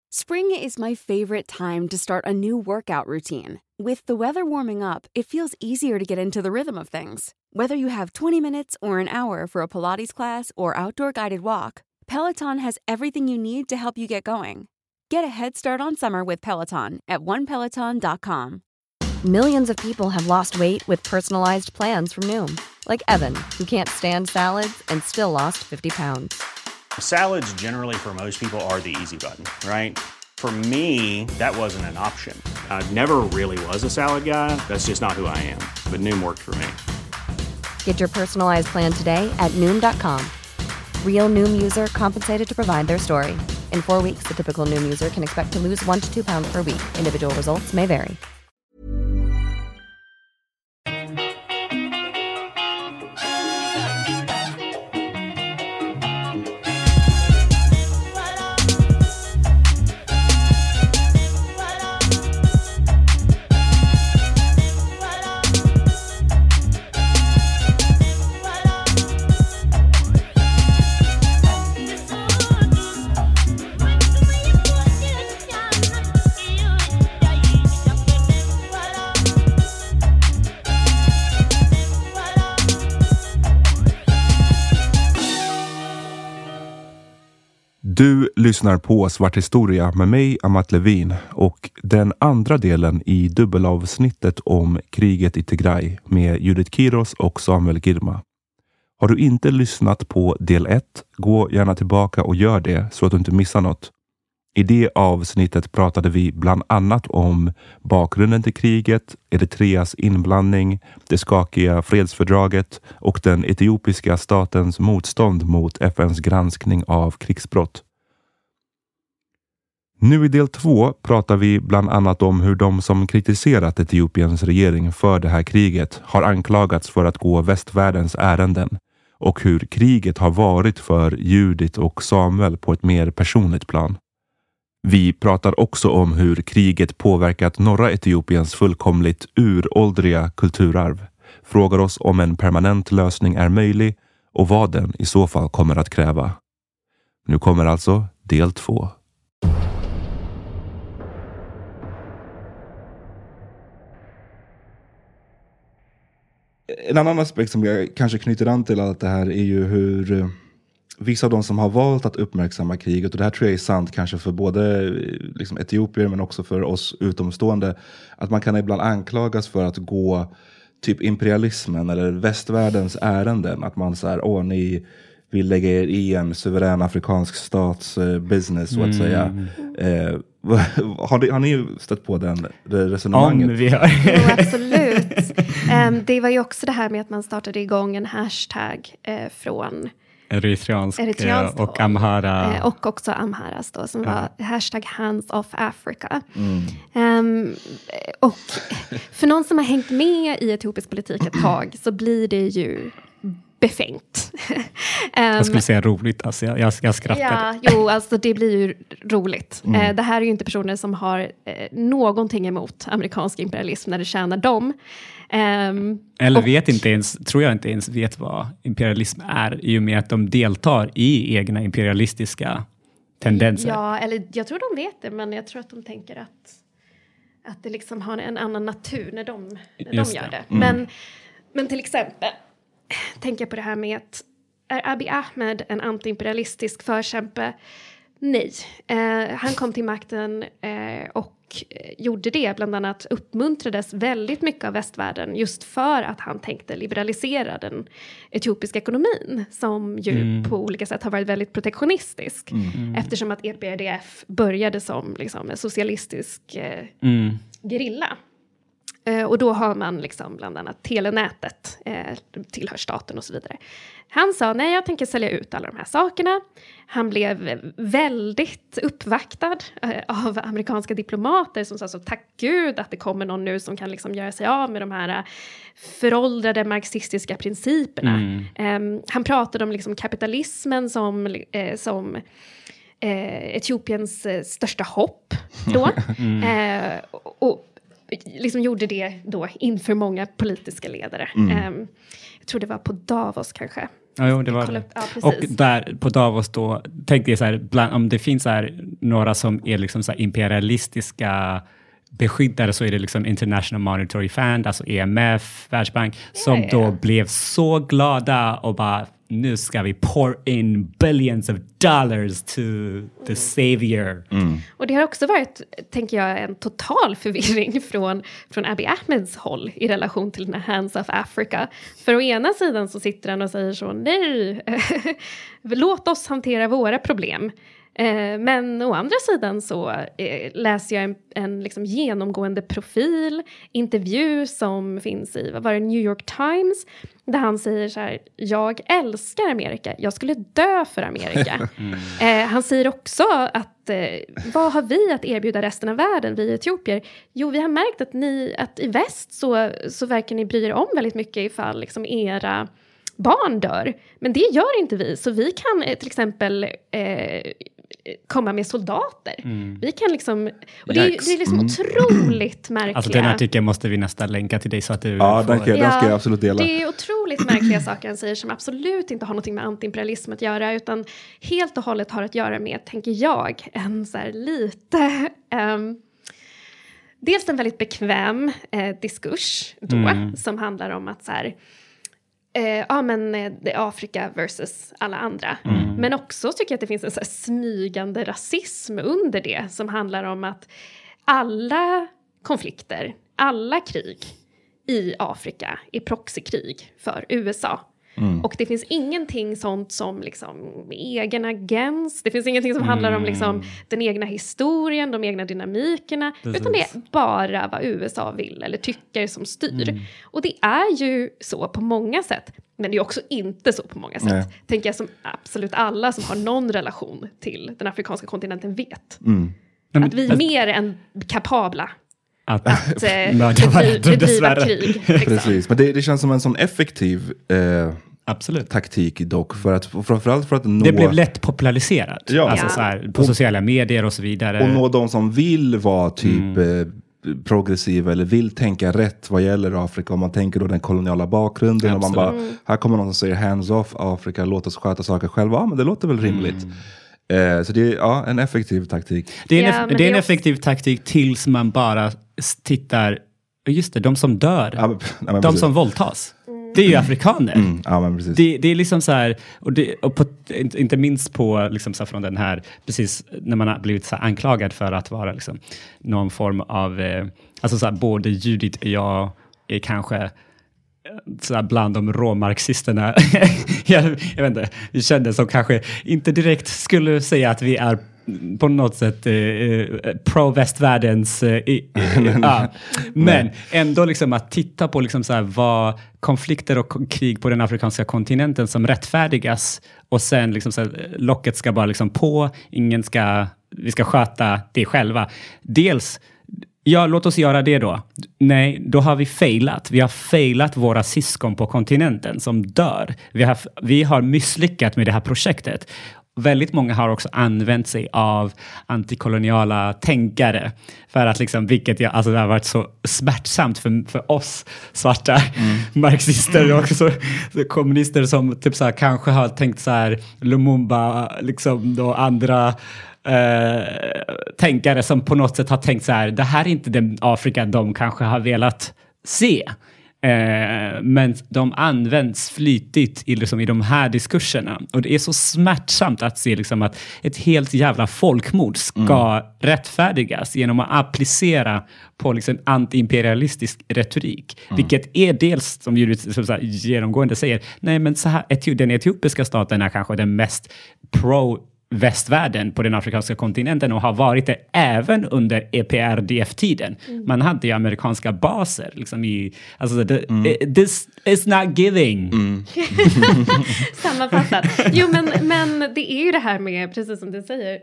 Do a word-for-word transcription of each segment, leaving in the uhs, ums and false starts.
Spring is my favorite time to start a new workout routine. With the weather warming up, it feels easier to get into the rhythm of things. Whether you have twenty minutes or an hour for a Pilates class or outdoor guided walk, Peloton has everything you need to help you get going. Get a head start on summer with Peloton at one peloton dot com. Millions of people have lost weight with personalized plans from Noom. Like Evan, who can't stand salads and still lost fifty pounds. Salads generally for most people are the easy button, right? For me, that wasn't an option. I never really was a salad guy. That's just not who I am. But Noom worked for me. Get your personalized plan today at Noom dot com. Real Noom user compensated to provide their story. In four weeks, the typical Noom user can expect to lose one to two pounds per week. Individual results may vary. Du lyssnar på Svart historia med mig, Amat Levin, och den andra delen i dubbelavsnittet om kriget i Tigray med Judith Kiros och Samuel Girma. Har du inte lyssnat på del ett, gå gärna tillbaka och gör det så att du inte missar något. I det avsnittet pratade vi bland annat om bakgrunden till kriget, Eritreas inblandning, det skakiga fredsfördraget och den etiopiska statens motstånd mot F N:s granskning av krigsbrott. Nu i del två pratar vi bland annat om hur de som kritiserat Etiopiens regering för det här kriget har anklagats för att gå västvärldens ärenden och hur kriget har varit för Judith och Samuel på ett mer personligt plan. Vi pratar också om hur kriget påverkat norra Etiopiens fullkomligt uråldriga kulturarv, frågar oss om en permanent lösning är möjlig och vad den i så fall kommer att kräva. Nu kommer alltså del två. En annan aspekt som jag kanske knyter an till allt det här är ju hur vissa av de som har valt att uppmärksamma kriget, och det här tror jag är sant kanske för både liksom etiopier men också för oss utomstående, att man kan ibland anklagas för att gå typ imperialismen eller västvärldens ärenden, att man så här, åh ni vill lägga er i en suverän afrikansk stats uh, business så att säga. Eh, har, ni, har ni stött på den det resonemanget? Om vi har. Jo, absolut. um, det var ju också det här med att man startade igång en hashtag uh, från Eritreansk Eritreansk och Amhara. Eh, och också Amharas då, som ja. var hashtag Hands Off Africa. Mm. Um, och för någon som har hängt med i etiopisk politik ett tag så blir det ju befängt. um, jag skulle säga roligt, alltså jag, jag, jag skrattar. Ja, jo, alltså det blir ju roligt. Mm. Uh, det här är ju inte personer som har uh, någonting emot amerikansk imperialism när det tjänar dem. Um, Eller och, vet inte ens, tror jag inte ens vet vad imperialism är, i och med att de deltar i egna imperialistiska tendenser. Ja, eller jag tror de vet det, men jag tror att de tänker att, att det liksom har en annan natur när de, när de gör det. det. Mm. Men, men till exempel, tänker jag på det här med att är Abiy Ahmed en antiimperialistisk förkämpe? Nej. Eh, han kom till makten eh, och gjorde det, bland annat uppmuntrades väldigt mycket av västvärlden just för att han tänkte liberalisera den etiopiska ekonomin som ju mm. på olika sätt har varit väldigt protektionistisk mm. eftersom att E P R D F började som liksom en socialistisk eh, mm. gerilla. Eh, och då har man liksom bland annat telenätet eh, tillhör staten och så vidare. Han sa, nej jag tänker sälja ut alla de här sakerna. Han blev väldigt uppvaktad eh, av amerikanska diplomater som sa så, tack gud att det kommer någon nu som kan liksom göra sig av med de här föråldrade marxistiska principerna. Mm. Eh, han pratade om liksom kapitalismen som, eh, som eh, Etiopiens eh, största hopp då. mm. eh, och liksom gjorde det då inför många politiska ledare. Mm. Um, jag tror det var på Davos kanske. Ja, jo, det var det. Ja, och där på Davos då tänkte jag så här, bland, om det finns så här, några som är liksom så här imperialistiska beskyddare, så är det liksom International Monetary Fund, alltså E M F, Världsbank, som ja, då ja. blev så glada och bara, nu ska vi pour in billions of dollars to the savior. Mm. Och det har också varit, tänker jag, en total förvirring från, från Abiy Ahmeds håll i relation till den här Hands of Africa. För å ena sidan så sitter han och säger så, nej, låt oss hantera våra problem. Men å andra sidan så eh, läser jag en, en liksom genomgående profil, intervju som finns i, vad var det, New York Times, där han säger så här, jag älskar Amerika, jag skulle dö för Amerika. Mm. Eh, han säger också att, eh, vad har vi att erbjuda resten av världen, vi etiopier? Jo, vi har märkt att, ni, att i väst så, så verkar ni bry er om väldigt mycket ifall liksom era barn dör. Men det gör inte vi, så vi kan eh, till exempel eh, komma med soldater. Mm. Vi kan liksom, och det är, det är liksom mm. otroligt märkliga. Alltså den artikeln måste vi nästan länka till dig så att du ja, får... den, kan, den ska jag absolut dela. Det är otroligt märkliga saker han säger som absolut inte har någonting med antiimperialism att göra, utan helt och hållet har att göra med, tänker jag, en så här lite um, dels en väldigt bekväm eh, diskurs då, mm. som handlar om att så här, Eh, ja, men eh, det är Afrika versus alla andra. Mm. Men också tycker jag att det finns en så här smygande rasism under det, som handlar om att alla konflikter, alla krig i Afrika är proxykrig för U S A. Mm. Och det finns ingenting sånt som liksom egen agens. Det finns ingenting som mm. handlar om liksom den egna historien, de egna dynamikerna. Precis. Utan det är bara vad U S A vill eller tycker som styr. Mm. Och det är ju så på många sätt. Men det är också inte så på många sätt. Nej. Tänker jag, som absolut alla som har någon relation till den afrikanska kontinenten vet. Mm. Att vi är mer än kapabla att, att äh, bedriva krig. Liksom. Precis, men det, det känns som en sån effektiv eh, Absolut. taktik dock. För att, framförallt för att nå... Det blev lätt populariserat. Ja. Alltså, ja. så här, på och, sociala medier och så vidare. Och nå de som vill vara typ mm. eh, progressiva eller vill tänka rätt vad gäller Afrika. Om man tänker då den koloniala bakgrunden. Och man bara, här kommer någon som säger hands off Afrika, låt oss sköta saker själva. Ja, men det låter väl rimligt. Mm. Eh, så det är ja, en effektiv taktik. Det är en, ja, eff- det är en också... effektiv taktik tills man bara tittar, just det, de som dör, ja, men, ja, men de som våldtas. Mm. Det är ju afrikaner. Mm, ja, men precis. Det, det är liksom så här, och, det, och på, inte minst på liksom så här, från den här, precis när man har blivit så här anklagad för att vara liksom någon form av, eh, alltså så här, både Judith och jag är kanske så här bland de råmarxisterna. jag, jag vet inte, vi kände som kanske inte direkt skulle säga att vi är på något sätt eh, pro-västvärldens eh, ja. Men ändå liksom att titta på liksom så här vad konflikter och krig på den afrikanska kontinenten som rättfärdigas och sen liksom så här, locket ska bara liksom på, ingen ska, vi ska sköta det själva. Dels ja, låt oss göra det då. Nej, då har vi failat. Vi har failat våra syskon på kontinenten som dör. Vi har, vi har misslyckats med det här projektet. Väldigt många har också använt sig av antikoloniala tänkare för att liksom, vilket jag, alltså det har varit så smärtsamt för, för oss svarta mm. marxister och också så, så kommunister som typ så här, kanske har tänkt så här Lumumba liksom då andra Uh, tänkare som på något sätt har tänkt så här, det här är inte den Afrika de kanske har velat se. Uh, men de används flytigt i, liksom, i de här diskurserna. Och det är så smärtsamt att se liksom, att ett helt jävla folkmord ska mm. rättfärdigas genom att applicera på liksom, antiimperialistisk retorik. Mm. Vilket är dels, som Judith som så här, genomgående säger, nej men så här, den etiopiska staten är kanske den mest pro västvärlden på den afrikanska kontinenten och har varit det även under E P R D F-tiden. Mm. Man hade ju amerikanska baser liksom i, alltså the, mm. this is not giving. Mm. Sammanfattat. Jo, men, men det är ju det här med, precis som du säger,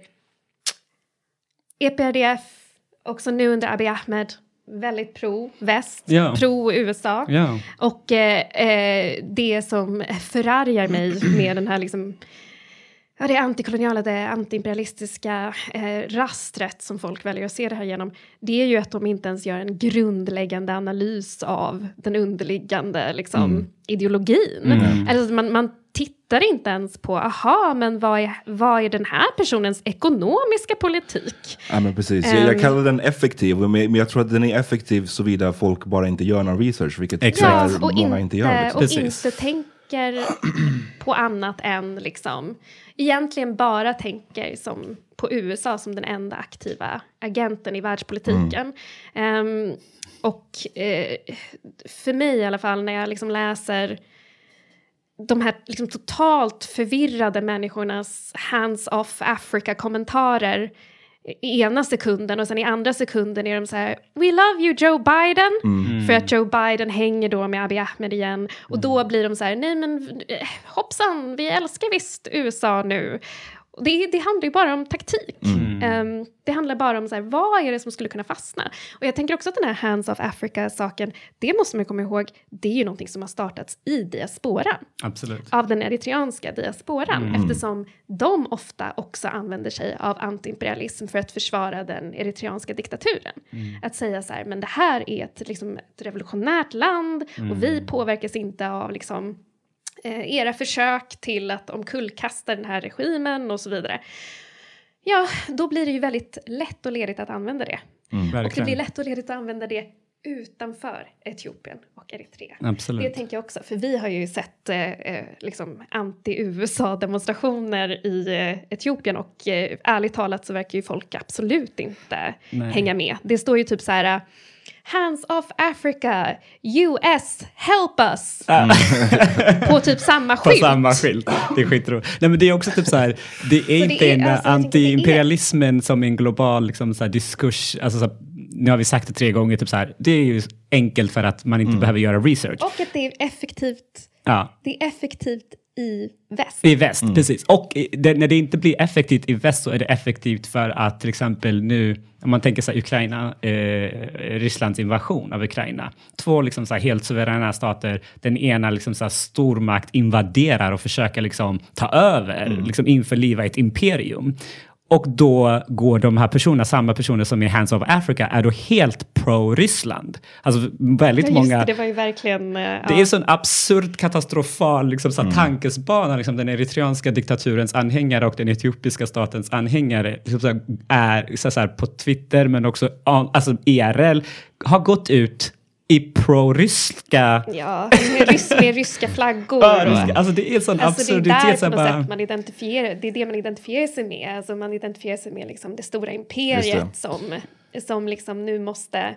E P R D F, också nu under Abiy Ahmed, väldigt pro-väst, ja. pro-U S A. Ja. Och eh, det som förargar mig med den här liksom ja, det antikoloniala, det antiimperialistiska eh, rastret som folk väljer att se det här genom, det är ju att de inte ens gör en grundläggande analys av den underliggande liksom, mm. ideologin. Mm. Alltså, man, man tittar inte ens på, aha, men vad är, vad är den här personens ekonomiska politik? Ja, men precis. Jag, jag kallar den effektiv, men jag tror att den är effektiv såvida folk bara inte gör någon research, vilket ja, många inte, inte gör. Liksom. Och precis. Inte tänker på annat än liksom, egentligen bara tänker som på U S A som den enda aktiva agenten i världspolitiken. Mm. Um, och uh, för mig i alla fall, när jag liksom läser de här liksom totalt förvirrade människornas hands-off Africa-kommentarer i ena sekunden och sen i andra sekunden är de så här, we love you Joe Biden, mm. för att Joe Biden hänger då med Abiy Ahmed igen och mm. då blir de så här, nej men hoppsan, vi älskar visst U S A nu. Det, det handlar ju bara om taktik. Mm. Um, det handlar bara om så här, vad är det som skulle kunna fastna? Och jag tänker också att den här Hands of Africa-saken, det måste man komma ihåg, det är ju någonting som har startats i diasporan. Absolut. Av den eritreanska diasporan. Mm. Eftersom de ofta också använder sig av antiimperialism för att försvara den eritreanska diktaturen. Mm. Att säga så här, men det här är ett, liksom, ett revolutionärt land mm. och vi påverkas inte av liksom era försök till att omkullkasta den här regimen och så vidare. Ja, då blir det ju väldigt lätt och ledigt att använda det. Mm, och det blir lätt och ledigt att använda det utanför Etiopien och Eritrea. Absolut. Det tänker jag också, för vi har ju sett eh, liksom anti-U S A-demonstrationer i eh, Etiopien och eh, ärligt talat så verkar ju folk absolut inte Nej. hänga med. Det står ju typ så här: Hands off Africa, U S, help us. Mm. På typ samma skylt. På samma skylt, det är skitroligt. Nej, men det är också typ så här, det är inte det är, en alltså, anti-imperialismen som en global liksom, så här, diskurs, alltså så här, nu har vi sagt det tre gånger, typ så här, det är ju enkelt för att man inte mm. behöver göra research. Och att det är effektivt, ja. det är effektivt i väst. I väst, mm. precis. Och det, när det inte blir effektivt i väst så är det effektivt för att till exempel nu, om man tänker sig Ukraina, eh, Rysslands invasion av Ukraina. Två liksom så här helt suveräna stater, den ena liksom så här stormakt invaderar och försöker liksom ta över, mm. liksom införliva ett imperium. Och då går de här personerna, samma personer som i Hands of Africa, är då helt pro-Ryssland. Alltså väldigt ja, många... Det, det var ju verkligen... Uh, det ja. är en sån absurd, katastrofal liksom, så mm. tankesbana. Liksom, den eritreanska diktaturens anhängare och den etiopiska statens anhängare liksom, så är så här, på Twitter, men också alltså, I R L, har gått ut i pro-ryska... Ja, med, rys med ryska flaggor. Ja, ryska. Alltså det är en sån alltså absurditet. Det är där på något bara... sätt man identifierar, det är det man identifierar sig med. Alltså man identifierar sig med liksom det stora imperiet det. som, som liksom nu måste...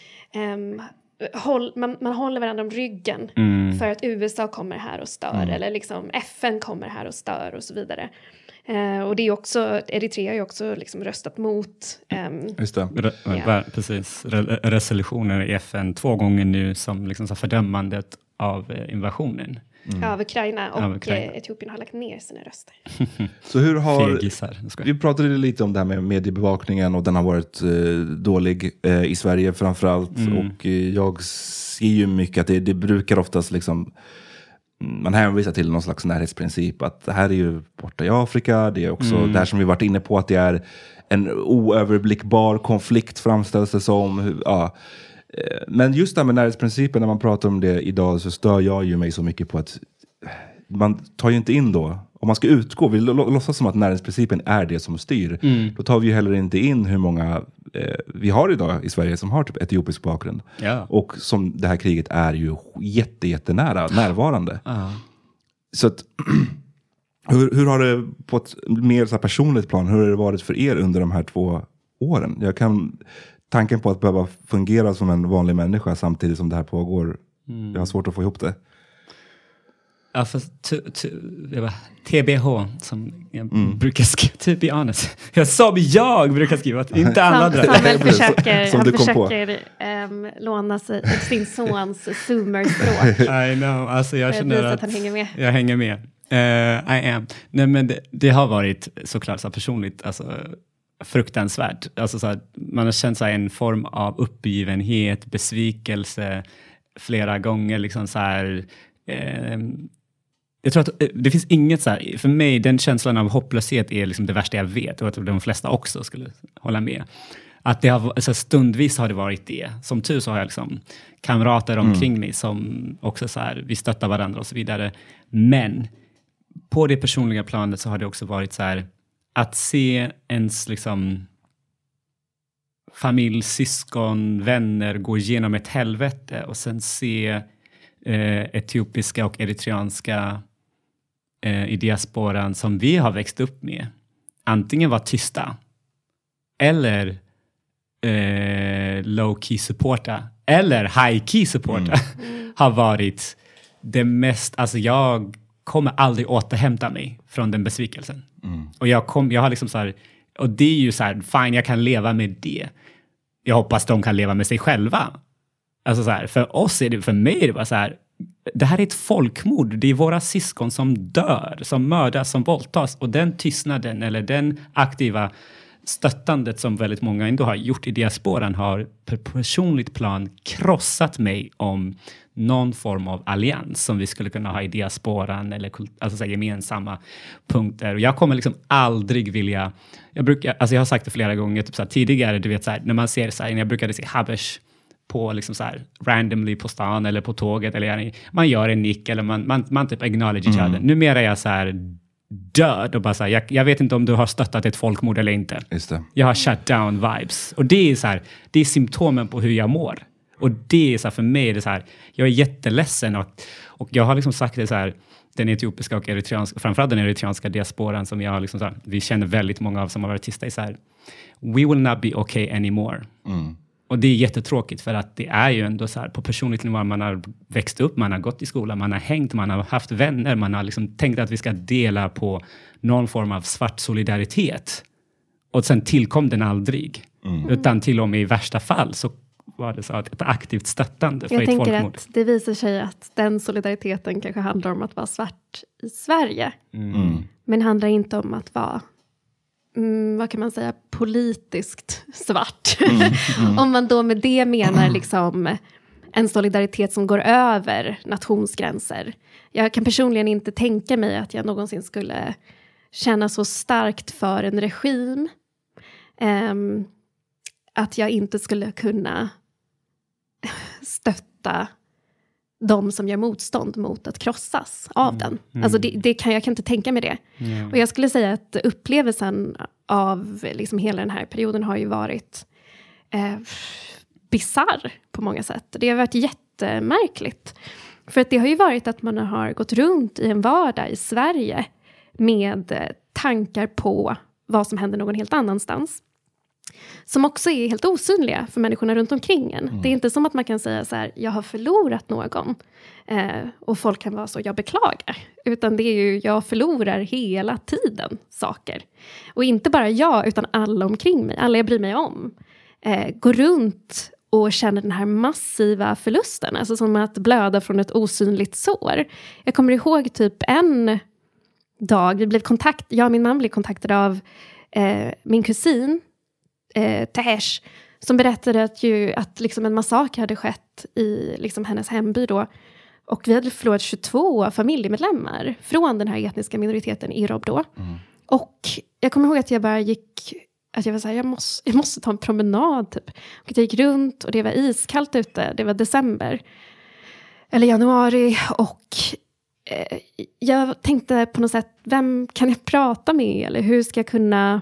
Um, håll, man, man håller varandra om ryggen mm. för att U S A kommer här och stör. Mm. Eller liksom F N kommer här och stör och så vidare. Uh, och det är också, Eritrea har ju också liksom röstat mot um, Just det. Re, ja. Precis, Re, resolutioner i F N två gånger nu som liksom så fördömandet av eh, invasionen. Mm. Av Ukraina och av Ukraina. Eh, Etiopien har lagt ner sina röster. Så hur har, Fegisar, vi pratade lite om det här med mediebevakningen och den har varit eh, dålig eh, i Sverige framförallt mm. och eh, jag ser ju mycket att det, det brukar oftast liksom man hänvisar till någon slags närhetsprincip att det här är ju borta i Afrika, det är också mm. det här som vi varit inne på att det är en oöverblickbar konflikt framställs det som, ja. Men just det här med närhetsprincipen, när man pratar om det idag så stör jag ju mig så mycket på att man tar ju inte in då, om man ska utgå, vi låtsas som att närhetsprincipen är det som styr, mm. då tar vi ju heller inte in hur många eh, vi har idag i Sverige som har typ etiopisk bakgrund. Ja. Och som det här kriget är ju jätte, jättenära, närvarande. Uh. Så att, hur, hur har det på ett mer så här personligt plan, hur har det varit för er under de här två åren? Jag kan... Tanken på att behöva fungera som en vanlig människa samtidigt som det här pågår. Mm. Jag har svårt att få ihop det. Ja, för t- t- bara, T B H som jag mm. brukar skriva. To be honest. Jag som jag brukar skriva. Inte alla andra. Samuel försöker, som han försöker um, låna sig, sin sons zoomer-språk. I know. Alltså jag känner att, att han hänger med. Jag hänger med. Uh, I am. Nej, men det, det har varit såklart så personligt. Alltså... fruktansvärt. Alltså så här, man har känt så här en form av uppgivenhet, besvikelse flera gånger. Liksom så här, eh, jag tror att det finns inget så här, för mig den känslan av hopplöshet är liksom det värsta jag vet och att de flesta också skulle hålla med. Att det har, alltså stundvis har det varit det. Som tur så har jag liksom kamrater omkring mm. mig som också så här, vi stöttar varandra och så vidare. Men på det personliga planet så har det också varit så här, att se ens liksom familj, syskon, vänner gå igenom ett helvete och sen se eh, etiopiska och eritreanska eh, i diasporan som vi har växt upp med. Antingen var tysta eller eh, low-key supporta eller high-key supporta mm. har varit det mest, alltså jag kommer aldrig återhämta mig från den besvikelsen. Mm. Och jag, kom, jag har liksom så här, och det är ju så här, fine, jag kan leva med det. Jag hoppas de kan leva med sig själva. Alltså så här, för oss är det, för mig är det bara så här, det här är ett folkmord. Det är våra syskon som dör, som mördas, som våldtas. Och den tystnaden eller den aktiva stöttandet som väldigt många ändå har gjort i diasporan har på personligt plan krossat mig om någon form av allians som vi skulle kunna ha i diasporan eller alltså så här, gemensamma punkter. Och jag kommer liksom aldrig vilja, jag brukar, alltså jag har sagt det flera gånger typ så här, tidigare, du vet så här, när man ser så här, när jag brukade se Habesh på liksom så här randomly på stan eller på tåget eller man gör en nick eller man, man, man typ acknowledge each other. Numera är jag så här död och bara så här, jag, jag vet inte om du har stöttat ett folkmord eller inte. Just det. Jag har shut down vibes. Och det är så här, det är symptomen på hur jag mår. Och det är så här, för mig är det så här, jag är jätteledsen och, och jag har liksom sagt det så här, den etiopiska och eritreanska, framförallt den eritreanska diasporan som jag har liksom så här, vi känner väldigt många av som har varit artister i så här, we will not be okay anymore. Mm. Och det är jättetråkigt för att det är ju ändå så här på personligt nivå, man har växt upp, man har gått i skolan, man har hängt, man har haft vänner, man har liksom tänkt att vi ska dela på någon form av svart solidaritet. Och sen tillkom den aldrig. Mm. Utan till och med i värsta fall så var det så att ett aktivt stöttande för jag ett folkmord. Jag tänker att det visar sig att den solidariteten kanske handlar om att vara svart i Sverige. Mm. Men handlar inte om att vara Mm, vad kan man säga, politiskt svart. Mm, mm. Om man då med det menar liksom en solidaritet som går över nationsgränser. Jag kan personligen inte tänka mig att jag någonsin skulle känna så starkt för en regim um, att jag inte skulle kunna stötta de som gör motstånd mot att krossas av mm. den. Mm. Alltså det, det kan, jag kan inte tänka mig det. Mm. Och jag skulle säga att upplevelsen av liksom hela den här perioden har ju varit eh, bizarr på många sätt. Det har varit jättemärkligt. För att det har ju varit att man har gått runt i en vardag i Sverige med tankar på vad som händer någon helt annanstans. Som också är helt osynliga för människorna runt omkring en. Mm. Det är inte som att man kan säga så här, jag har förlorat någon. Eh, och folk kan vara så, jag beklagar. Utan det är ju, jag förlorar hela tiden saker. Och inte bara jag, utan alla omkring mig. Alla jag bryr mig om. Eh, går runt och känner den här massiva förlusten. Alltså som att blöda från ett osynligt sår. Jag kommer ihåg typ en dag, vi blev kontakt, jag och min man blev kontaktade av eh, min kusin. Eh, Tehesh, som berättade att, ju, att liksom en massaker hade skett i liksom hennes hemby då. Och vi hade förlorat tjugotvå familjemedlemmar från den här etniska minoriteten Irob då. Mm. Och jag kommer ihåg att jag bara gick, att jag var så här, jag måste, jag måste ta en promenad typ. Och jag gick runt och det var iskallt ute, det var december. Eller januari och eh, jag tänkte på något sätt, vem kan jag prata med? Eller hur ska jag kunna...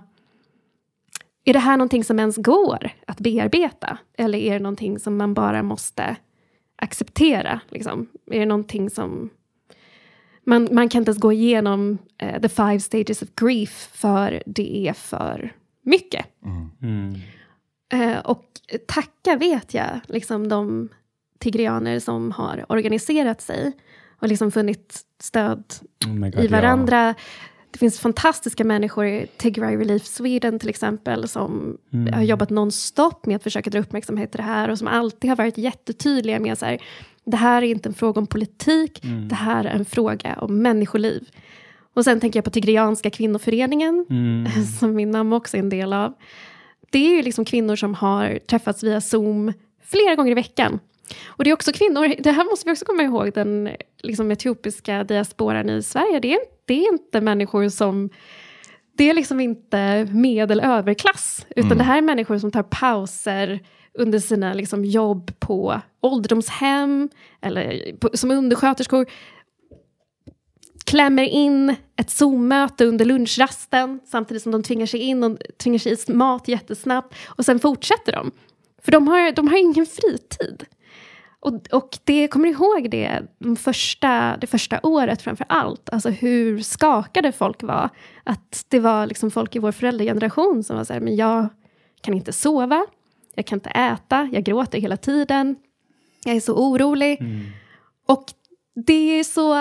Är det här någonting som ens går att bearbeta? Eller är det någonting som man bara måste acceptera? Liksom? Är det någonting som... Man, man kan inte ens gå igenom uh, the five stages of grief för det är för mycket. Mm. Mm. Uh, och tacka vet jag liksom de tigrianer som har organiserat sig och liksom funnit stöd oh God, i varandra. Ja. Det finns fantastiska människor i Tigray Relief Sweden till exempel som mm. har jobbat non-stop med att försöka dra uppmärksamhet till det här och som alltid har varit jättetydliga med så här, det här är inte en fråga om politik, mm. det här är en fråga om människoliv. Och sen tänker jag på Tigrianska kvinnoföreningen mm. som min mamma också är en del av. Det är ju liksom kvinnor som har träffats via Zoom flera gånger i veckan. Och det är också kvinnor, det här måste vi också komma ihåg, den liksom etiopiska diasporan i Sverige, det är, det är inte människor som, det är liksom inte medel-överklass, utan mm. det här är människor som tar pauser under sina liksom jobb på ålderdomshem eller på, som undersköterskor. klämmer in ett Zoom-möte under lunchrasten samtidigt som de tvingar sig in och tvingar sig i mat jättesnabbt. Och sen fortsätter de. För de har, de har ingen fritid. Och, och det kommer ihåg det, de första, det första året framför allt. Alltså hur skakade folk var. Att det var liksom folk i vår föräldrageneration som var så här, men jag kan inte sova. Jag kan inte äta. Jag gråter hela tiden. Jag är så orolig. Mm. Och det är så...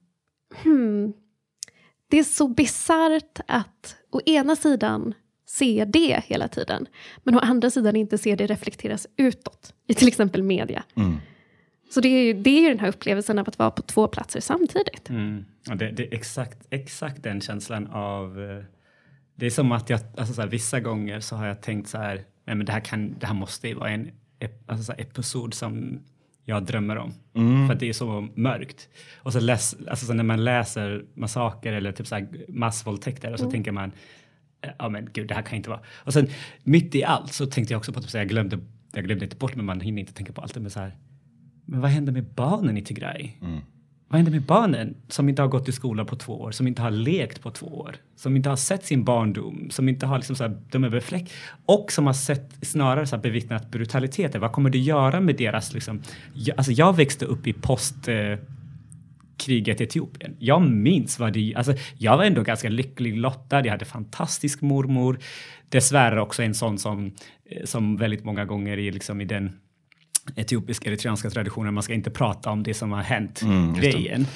Hmm, det är så bizarrt att å ena sidan se det hela tiden. Men å andra sidan inte se det reflekteras utåt. I till exempel media. Mm. Så det är, det är ju den här upplevelsen av att vara på två platser samtidigt. Mm. Ja, det, det är exakt, exakt den känslan av... Det är som att jag, alltså så här, vissa gånger så har jag tänkt så här, nej men det här, kan, det här måste ju vara en alltså så här, episod som jag drömmer om. Mm. För att det är så mörkt. Och så, läs, alltså så när man läser massaker eller typ så här massvåldtäkter och så mm. tänker man, ja men gud, det här kan inte vara. Och sen mitt i allt så tänkte jag också på att jag glömde, jag glömde inte bort, men man hinner inte tänka på allt det med så här. Men vad händer med barnen i Tigray? Mm. Vad händer med barnen som inte har gått i skolan på två år? Som inte har lekt på två år? Som inte har sett sin barndom? Som inte har liksom så här, de är befläck. Och som har sett snarare så här bevittnat brutaliteter. Vad kommer det göra med deras... Liksom, jag, alltså jag växte upp i postkriget eh, i Etiopien. Jag minns vad det... Alltså jag var ändå ganska lycklig lottad. Jag hade fantastisk mormor. Dessvärre också en sån som, som väldigt många gånger är liksom i den... etiopiska, eritreanska traditioner. Man ska inte prata om det som har hänt mm, grejen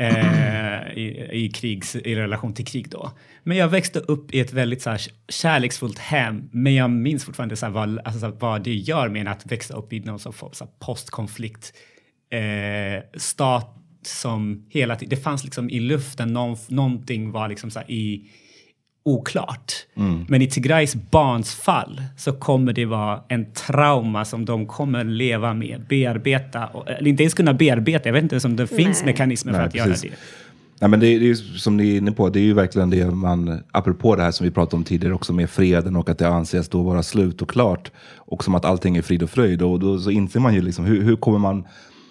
eh, i, i, krigs, i relation till krig då. Men jag växte upp i ett väldigt så här, kärleksfullt hem. Men jag minns fortfarande så här, vad, alltså, så här, vad det gör med att växa upp i någon så här, postkonflikt eh, stat som hela tiden, det fanns liksom i luften, någon, någonting var liksom så här, i oklart. Mm. Men i Tigrays barns fall så kommer det vara en trauma som de kommer leva med, bearbeta, och, eller inte ens kunna bearbeta. Jag vet inte om det Nej. finns mekanismer för Nej, att precis. göra det. Nej, men det är, det är som ni är inne på, det är ju verkligen det man, apropå det här som vi pratade om tidigare också med freden och att det anses då vara slut och klart och som att allting är frid och fröjd, och då så inser man ju liksom hur, hur kommer man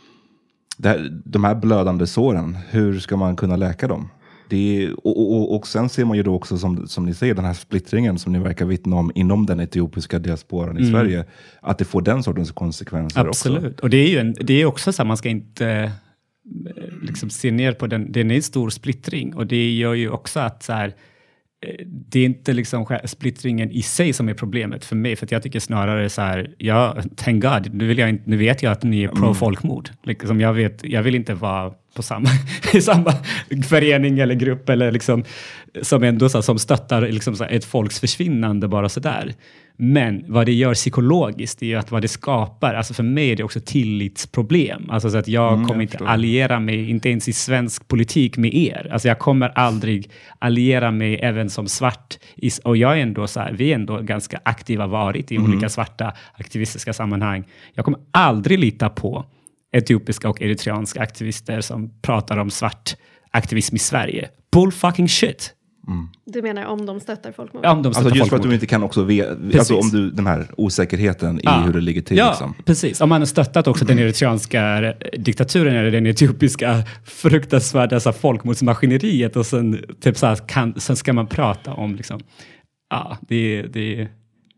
det här, de här blödande såren, hur ska man kunna läka dem? Det är, och, och, och sen ser man ju då också som, som ni säger, den här splittringen som ni verkar vittna om inom den etiopiska diasporan i mm. Sverige, att det får den sortens konsekvenser. Absolut. Också. Och det är ju en, det är också så att man ska inte liksom se ner på den, det är en stor splittring, och det gör ju också att så här, det är inte liksom splittringen i sig som är problemet för mig, för att jag tycker snarare så här, ja, thank God, nu, vill jag inte, nu vet jag att ni är pro-folkmord. Liksom jag, vet, jag vill inte vara på samma, i samma förening eller grupp eller liksom, som ändå så här, som stöttar liksom så här, ett folks försvinnande bara så där. Men vad det gör psykologiskt är ju att vad det skapar, alltså för mig är det också tillitsproblem. Alltså så att jag mm, kommer jag inte alliera mig, inte ens i svensk politik med er. Alltså jag kommer aldrig alliera mig även som svart. Och jag är ändå så här, vi är ändå ganska aktiva varit i mm. olika svarta aktivistiska sammanhang. Jag kommer aldrig lita på etiopiska och eritreanska aktivister som pratar om svart aktivism i Sverige. Bull fucking shit. Mm. Du menar om de stöttar folkmord? Ja, om de stöttar alltså just folkmord. för att de inte kan också ve- alltså om du, den här osäkerheten ja. i hur det ligger till. Ja, liksom. precis. Om man har stöttat också mm. den eritreanska diktaturen eller den etiopiska fruktansvärda så här, folkmordsmaskineriet, och sen, typ, så här, kan, sen ska man prata om liksom, ja, det, det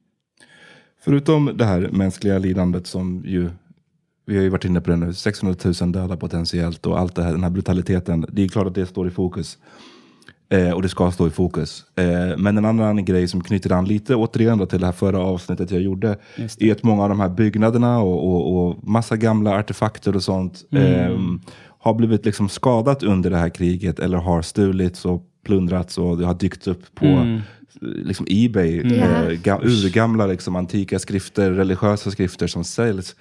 förutom det här mänskliga lidandet som ju, vi har ju varit inne på det nu, sexhundratusen döda potentiellt och allt det här, den här brutaliteten, det är klart att det står i fokus. Eh, och det ska stå i fokus. Eh, men en annan grej som knyter an lite återigen då till det här förra avsnittet jag gjorde är att många av de här byggnaderna och, och, och massa gamla artefakter och sånt mm. eh, har blivit liksom skadat under det här kriget eller har stulits och plundrats och det har dykt upp på mm. liksom eBay mm. eh, ga- urgamla liksom antika skrifter, religiösa skrifter som säljs.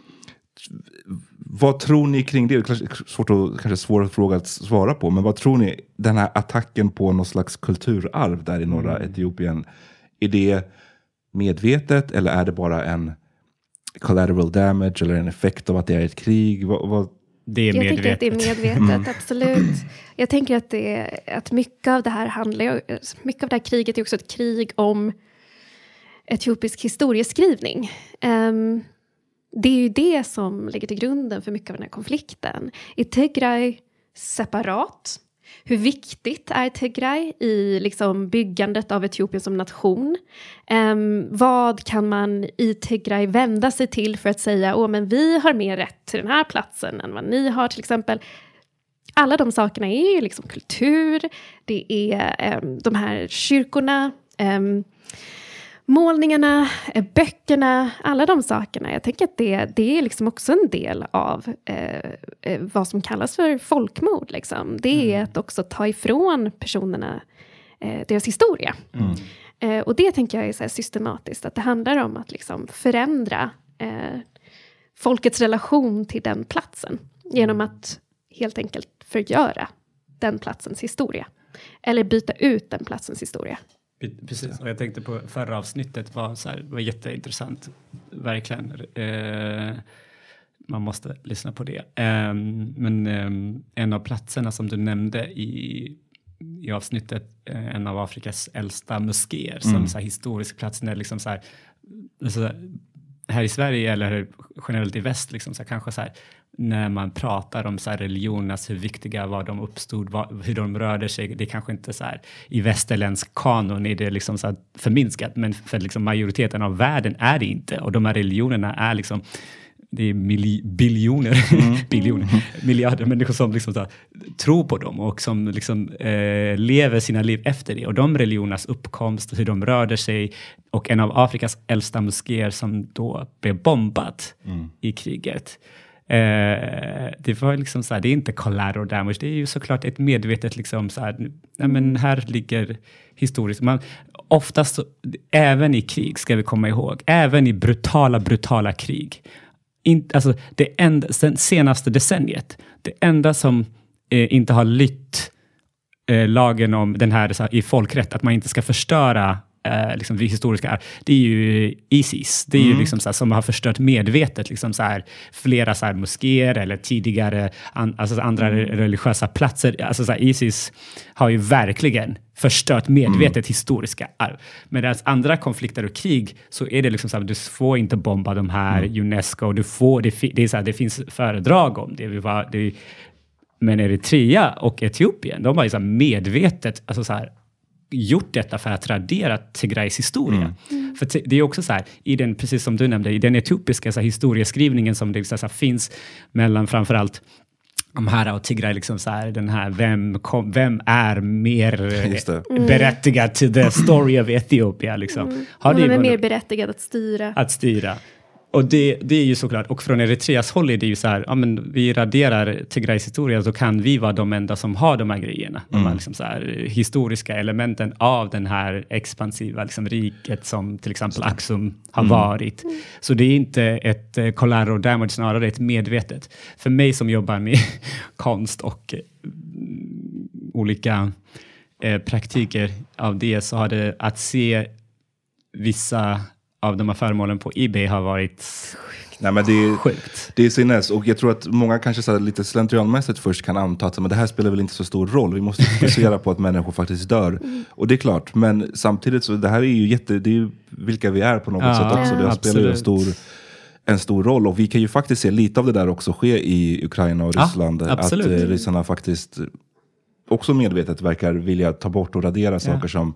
Vad tror ni kring det? Det är kanske svårt att, kanske svår fråga att svara på, men vad tror ni, den här attacken på någon slags kulturarv där i norra mm. Etiopien, är det medvetet eller är det bara en collateral damage eller en effekt av att det är ett krig? Vad, vad... Det är medvetet. Jag tänker att det är medvetet, mm. absolut. Jag tänker att, det är, att mycket av det här handlar, mycket av det här kriget är också ett krig om etiopisk historieskrivning. Um, Det är ju det som ligger till grunden för mycket av den här konflikten. I Tigray separat. Hur viktigt är Tigray i liksom byggandet av Etiopien som nation? Um, vad kan man i Tigray vända sig till för att säga åh, men vi har mer rätt till den här platsen än vad ni har till exempel? Alla de sakerna är ju liksom kultur, det är um, de här kyrkorna, um, målningarna, böckerna, alla de sakerna. Jag tänker att det, det är liksom också en del av eh, vad som kallas för folkmord. Liksom. Det är mm. att också ta ifrån personerna eh, deras historia. Mm. Eh, och det tänker jag är så här systematiskt. Att det handlar om att liksom förändra eh, folkets relation till den platsen. Genom att helt enkelt förgöra den platsens historia. Eller byta ut den platsens historia. Precis, och jag tänkte på förra avsnittet var, så här, var jätteintressant, verkligen. Eh, man måste lyssna på det. Eh, men eh, en av platserna som du nämnde i, i avsnittet, eh, en av Afrikas äldsta moskéer, mm. som så här, historisk plats, när liksom så här, så här i Sverige eller generellt i väst, liksom, så här, kanske så här, när man pratar om så här religionernas, hur viktiga var de uppstod, vad, hur de rörde sig, det är kanske inte så här, i västerländsk kanon är det liksom så här förminskat, men för liksom majoriteten av världen är det inte, och de här religionerna är liksom, det är mil- biljoner, mm. biljoner, mm. miljarder människor som liksom så här, tror på dem och som liksom, eh, lever sina liv efter det, och de religionernas uppkomst, hur de rörde sig, och en av Afrikas äldsta moskéer som då blev bombat mm. i kriget. Eh, det var liksom så här, det är inte collateral damage, det är ju såklart ett medvetet liksom så här, nej men här ligger historiskt, man oftast så, även i krig ska vi komma ihåg, även i brutala brutala krig, in, alltså det enda, sen senaste decenniet, det enda som eh, inte har lytt eh, lagen om den här, så här i folkrätt, att man inte ska förstöra Eh, liksom, historiska, det är ju ISIS. Det är mm. ju liksom så här, som har förstört medvetet liksom, så här, flera så här, moskéer eller tidigare an, alltså, andra mm. religiösa platser. Alltså, så här, ISIS har ju verkligen förstört medvetet mm. historiska arv. Medan andra konflikter och krig så är det liksom så här, du får inte bomba de här mm. UNESCO. Du får, det, det, är så här, det finns föredrag om det. Vi var, det men Eritrea och Etiopien, de har ju så här medvetet alltså så här gjort detta för att radera Tigrays historia. Mm. Mm. För t- det är också så här, i den, precis som du nämnde, i den etiopiska så här, historieskrivningen som det så här, finns mellan framförallt Amhara och Tigray, liksom så här, den här, vem, kom, vem är mer mm. berättigad till the story of Ethiopia? Liksom. Mm. Har Vem är någon, mer berättigad att styra? Att styra. Och det, det är ju såklart, och från Eritreas håll är det ju så här, ja men vi raderar Tigrays historia, så kan vi vara de enda som har de här grejerna. Mm. De här liksom så här, historiska elementen av den här expansiva liksom, riket som till exempel Axum har mm. varit. Mm. Så det är inte ett uh, collateral damage, snarare ett medvetet. För mig som jobbar med konst och uh, olika uh, praktiker av det, så har det att se vissa av de här föremålen på eBay har varit Nej, men det är, sjukt. Det är sinnes, och jag tror att många kanske så här lite slentrianmässigt först kan anta att men det här spelar väl inte så stor roll. Vi måste fokusera på att människor faktiskt dör. Mm. Och det är klart, men samtidigt så det här är ju jätte, det är ju vilka vi är på något ja, sätt också. Det ja, spelar ju en stor, en stor roll, och vi kan ju faktiskt se lite av det där också ske i Ukraina och Ryssland. Ja, att eh, ryssarna faktiskt också medvetet verkar vilja ta bort och radera ja. saker som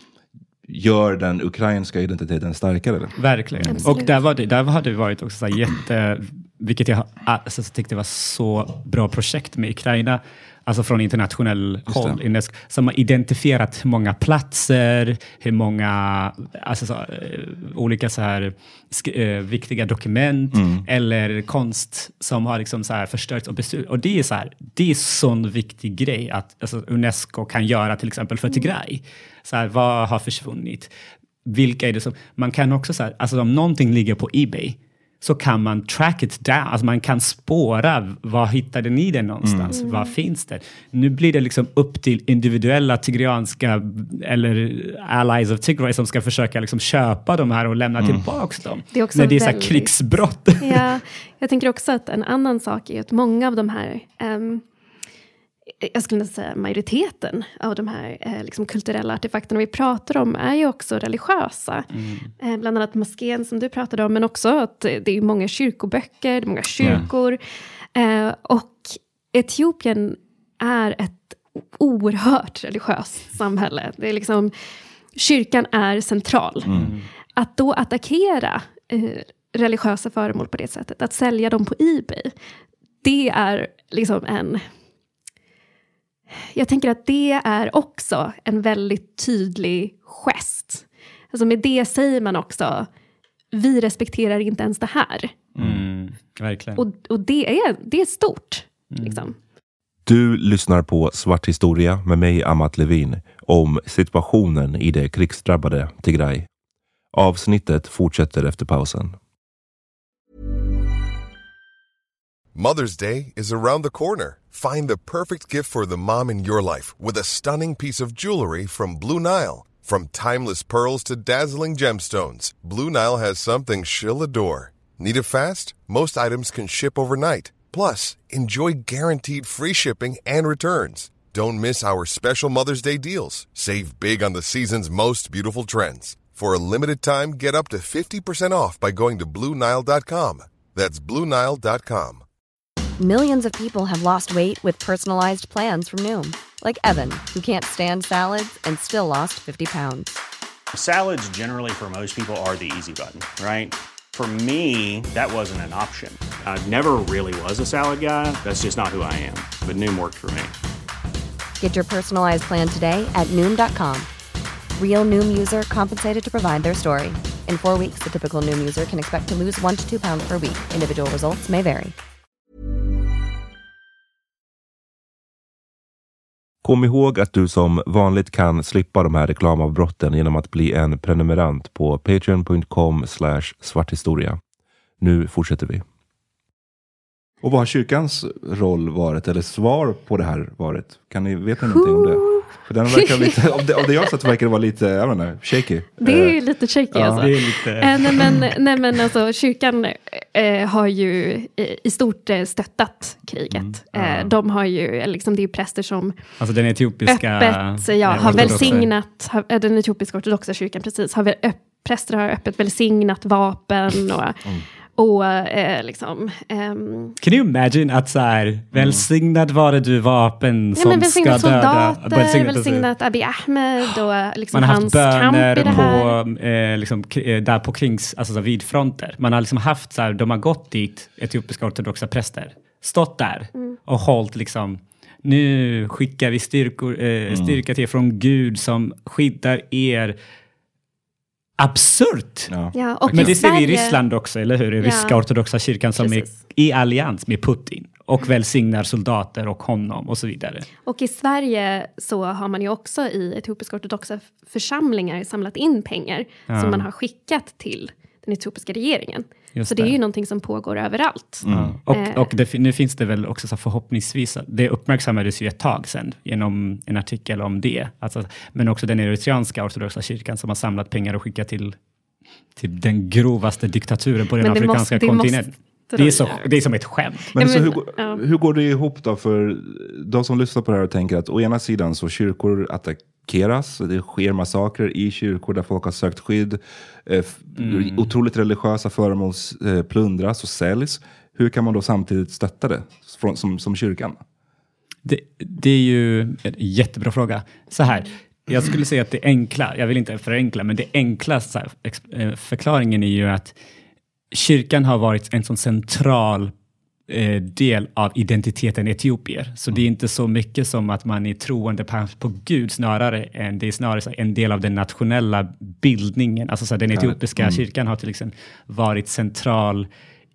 gör den ukrainska identiteten starkare. Verkligen. Absolut. Och där, var det, där hade det varit också så här jätte, vilket jag alltså, tyckte var så bra projekt med Ukraina, alltså från internationell håll, UNESCO, som har identifierat hur många platser, hur många alltså, så, olika så här, sk- äh, viktiga dokument mm. eller konst som har liksom, så här, förstörts och bestulits. Och det är så här, det är sån viktig grej att alltså, UNESCO kan göra till exempel för Tigray. Så här, vad har försvunnit? Vilka är det som... Man kan också så här, alltså om någonting ligger på eBay så kan man track it down. Alltså man kan spåra, var hittade ni det någonstans? Mm. Var finns det? Nu blir det liksom upp till individuella tigrianska eller allies of Tigray som ska försöka liksom köpa de här och lämna mm. tillbaka dem. Det är också när det är väldigt... så här krigsbrott. Ja, jag tänker också att en annan sak är att många av de här... Um, jag skulle inte säga majoriteten av de här eh, liksom kulturella artefakterna vi pratar om är ju också religiösa. Mm. Eh, bland annat moskén som du pratade om, men också att det är många kyrkoböcker, det är många kyrkor. Yeah. Eh, och Etiopien är ett oerhört religiöst samhälle. Det är liksom, kyrkan är central. Mm. Att då attackera eh, religiösa föremål på det sättet, att sälja dem på eBay, det är liksom en... Jag tänker att det är också en väldigt tydlig gest. Alltså med det säger man också, vi respekterar inte ens det här. Mm, verkligen. Och, och det, är, det är stort. Mm. Liksom. Du lyssnar på Svart historia med mig, Amat Levin, om situationen i det krigsdrabbade Tigray. Avsnittet fortsätter efter pausen. Mother's Day is around the corner. Find the perfect gift for the mom in your life with a stunning piece of jewelry from Blue Nile. From timeless pearls to dazzling gemstones, Blue Nile has something she'll adore. Need it fast? Most items can ship overnight. Plus, enjoy guaranteed free shipping and returns. Don't miss our special Mother's Day deals. Save big on the season's most beautiful trends. For a limited time, get up to fifty percent off by going to Blue Nile dot com. That's Blue Nile dot com. Millions of people have lost weight with personalized plans from Noom. Like Evan, who can't stand salads and still lost fifty pounds. Salads generally for most people are the easy button, right? For me, that wasn't an option. I never really was a salad guy. That's just not who I am. But Noom worked for me. Get your personalized plan today at Noom dot com. Real Noom user compensated to provide their story. In four weeks, the typical Noom user can expect to lose one to two pounds per week. Individual results may vary. Kom ihåg att du som vanligt kan slippa de här reklamavbrotten genom att bli en prenumerant på patreon dot com slash svarthistoria. Nu fortsätter vi. Och vad har kyrkans roll varit, eller svar på det här varit? Kan ni veta någonting om det? För den verkar lite, av det, av det jag sett verkar det vara lite, jag vet inte, shaky. Det är ju lite shaky ja, alltså. Det är lite... äh, nej, men, nej men alltså kyrkan äh, har ju i, i stort äh, stöttat kriget. Mm, ja. äh, de har ju, liksom, det är ju präster som alltså den etiopiska öppet ja, äh, har välsignat, har, den etiopiska ortodoxa kyrkan precis, har väl, öpp, präster har öppet välsignat vapen och mm. Och eh, liksom... Um, Can you imagine att så här, välsignad vare du vapen som ja, ska döda... Soldater, välsignat, välsignat Abiy Ahmed och liksom man har hans haft böner kamp i det här. På, eh, liksom, där på krings, alltså så vid fronter. Man har liksom haft så här, de har gått dit, etiopiska ortodoxa präster, stått där mm. och hållit liksom, nu skickar vi styrkor, eh, mm. styrka till er från Gud som skyddar er. Absurt! Ja. Ja, och men det Sverige... ser vi i Ryssland också, eller hur? I ryska ja. ortodoxa kyrkan som Precis. är i allians med Putin och välsignar soldater och honom och så vidare. Och i Sverige så har man ju också i etiopiska ortodoxa församlingar samlat in pengar ja. som man har skickat till den etiopiska regeringen. Just så det. det är ju någonting som pågår överallt. Mm. Mm. Och, och det, nu finns det väl också så förhoppningsvis, det uppmärksammades ju ett tag sedan genom en artikel om det. Alltså, men också den eritreanska ortodoxa kyrkan som har samlat pengar och skickat till, till den grovaste diktaturen på den men afrikanska måste, kontinenten. Det, det, är så, det är som ett skämt. Men, men så hur, ja. hur går det ihop då för de som lyssnar på det här och tänker att å ena sidan så kyrkor attackeras, det sker massakrer i kyrkor där folk har sökt skydd, eh, mm. otroligt religiösa föremål eh, plundras och säljs. Hur kan man då samtidigt stötta det från, som, som kyrkan? Det, det är ju en jättebra fråga. Så här, jag skulle säga att det enkla, jag vill inte förenkla, men det enkla så här, förklaringen är ju att kyrkan har varit en sån central eh, del av identiteten etiopier. Så mm. det är inte så mycket som att man är troende på, på Gud snarare än det är snarare en del av den nationella bildningen. Alltså så här, den etiopiska mm. kyrkan har till exempel varit central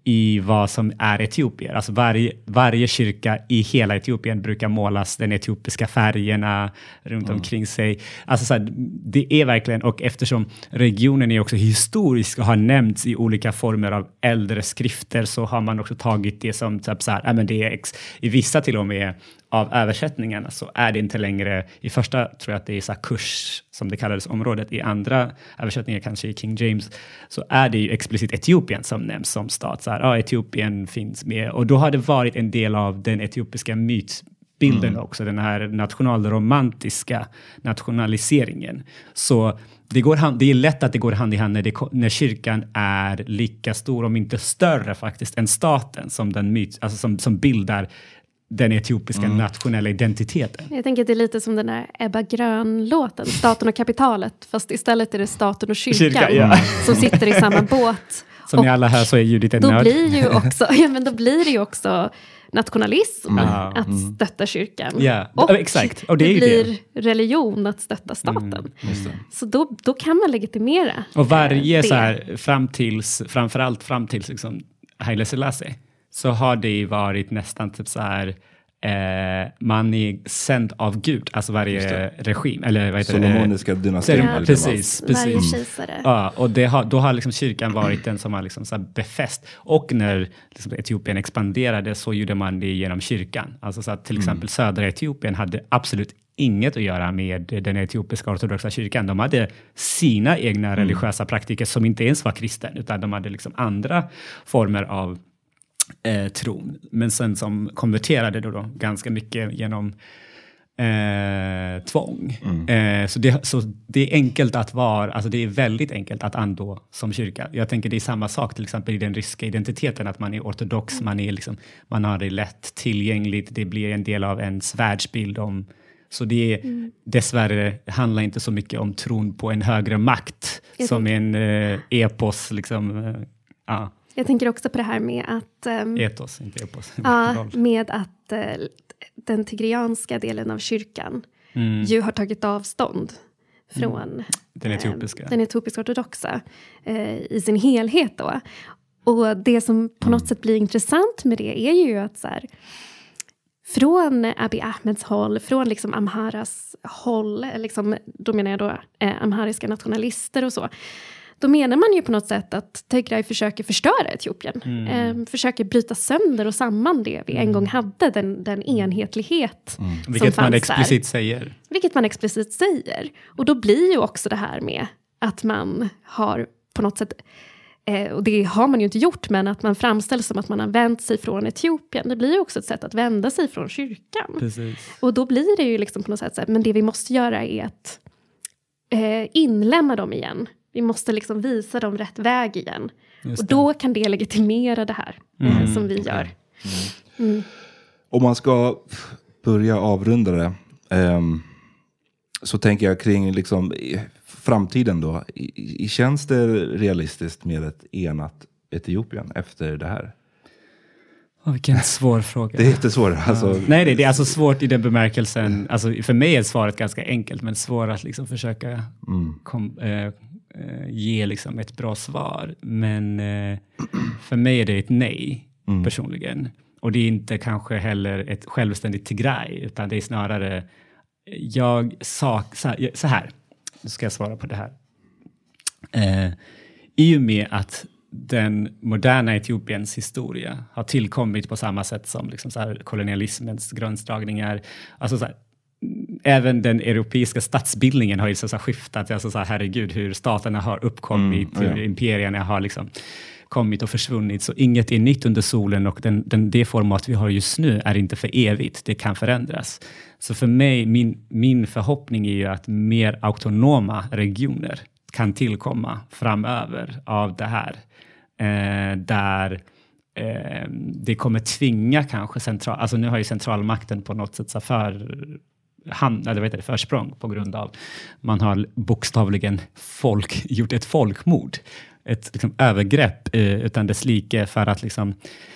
i vad som är etiopier. Alltså varje, varje kyrka i hela Etiopien brukar målas den etiopiska färgerna runt mm. omkring sig. Alltså så här, det är verkligen, och eftersom regionen är också historisk och har nämnts i olika former av äldre skrifter så har man också tagit det som typ så här, ja, men det är ex, i vissa till och med av översättningarna så är det inte längre, i första tror jag att det är så här kurs som det kallades området, i andra översättningar kanske i King James så är det ju explicit Etiopien som nämns som stat. Så här, ja, Etiopien finns med och då har det varit en del av den etiopiska mytbilden mm. också, den här nationalromantiska nationaliseringen. Så det, går hand, det är lätt att det går hand i hand när, det, när kyrkan är lika stor, om inte större faktiskt, än staten som den myt, alltså som, som bildar den etiopiska mm. nationella identiteten. Jag tänker att det är lite som den där Ebba Grön-låten, Staten och kapitalet, fast istället är det staten och kyrkan Kyrka, ja. som sitter i samma båt. Som ni alla hör så är Judith en då nörd. blir ju också, ja, men då blir det ju också nationalism mm. att stötta kyrkan. Ja, och exakt. Och det, det är ju blir det. religion att stötta staten. Mm, så då, då kan man legitimera. Och varje det. så här, fram tills, framförallt fram tills liksom Haile Selassie, så har det varit nästan typ så här, eh, man är sänd av Gud, alltså varje regim, eller vad heter Solomoniska det? dynastin. Ja, precis, precis. Varje kejsare. Ja, och det har, då har liksom kyrkan varit den som har liksom så här befäst. Och när liksom Etiopien expanderade så gjorde man det genom kyrkan. Alltså så att till exempel mm. södra Etiopien hade absolut inget att göra med den etiopiska ortodoxa kyrkan. De hade sina egna mm. religiösa praktiker som inte ens var kristen, utan de hade liksom andra former av eh, tron. Men sen som konverterade då, då ganska mycket genom eh, tvång. Mm. Eh, så, det, så det är enkelt att vara, alltså det är väldigt enkelt att andå som kyrka. Jag tänker det är samma sak till exempel i den ryska identiteten, att man är ortodox, mm. man, är liksom, man har det lätt tillgängligt, det blir en del av ens världsbild om. Så det är, mm. dessvärre handlar inte så mycket om tron på en högre makt jag som tänker, en eh, epos. Liksom, eh, ja. Jag tänker också på det här med att... Um, Etos, inte epos. Ja, med att uh, den tigrianska delen av kyrkan mm. ju har tagit avstånd från mm. den etiopiska, uh, den etiopiska ortodoxa uh, i sin helhet då. Och det som på något mm. sätt blir intressant med det är ju att så här, från Abiy Ahmeds håll, från liksom Amharas håll, liksom, då menar jag då eh, amhariska nationalister och så, då menar man ju på något sätt att Tigray försöker förstöra Etiopien. Mm. Eh, försöker bryta sönder och samman det vi en gång hade, den, den enhetlighet mm. som Vilket fanns man explicit där. säger. Vilket man explicit säger. Och då blir ju också det här med att man har på något sätt... Eh, och det har man ju inte gjort, men att man framställs som att man har vänt sig från Etiopien. Det blir ju också ett sätt att vända sig från kyrkan. Precis. Och då blir det ju liksom på något sätt så här, men det vi måste göra är att eh, inlämna dem igen. Vi måste liksom visa dem rätt väg igen. Och då kan det legitimera det här mm. eh, som vi gör. Mm. Mm. Om man ska börja avrunda det um, så tänker jag kring liksom... framtiden då, I, i, känns det realistiskt med ett enat Etiopien efter det här? Oh, vilken svår fråga. Det är jättesvårt. Alltså. Ja. Nej, det, det är alltså svårt i den bemärkelsen. Alltså, för mig är svaret ganska enkelt, men svårt att liksom försöka mm. kom, äh, äh, ge liksom ett bra svar. Men äh, för mig är det ett nej, mm. personligen. Och det är inte kanske heller ett självständigt Tigray, utan det är snarare jag sak, så här, så här. Nu ska jag svara på det här. Eh, I och med att den moderna Etiopiens historia har tillkommit på samma sätt som liksom så här kolonialismens grunddragningar. Alltså så här, även den europeiska statsbildningen har ju så här skiftat. Alltså så här, herregud, hur staterna har uppkommit, mm, ja. hur imperierna har liksom kommit och försvunnit. Så inget är nytt under solen, och den, den, det format vi har just nu är inte för evigt. Det kan förändras. Så för mig, min, min förhoppning är ju att mer autonoma regioner kan tillkomma framöver av det här. Eh, där eh, det kommer tvinga kanske central... Alltså nu har ju centralmakten på något sätt så för... Han, eller vet det, försprång på grund av man har bokstavligen folk, gjort ett folkmord. Ett liksom, övergrepp eh, utan dess like för att liksom,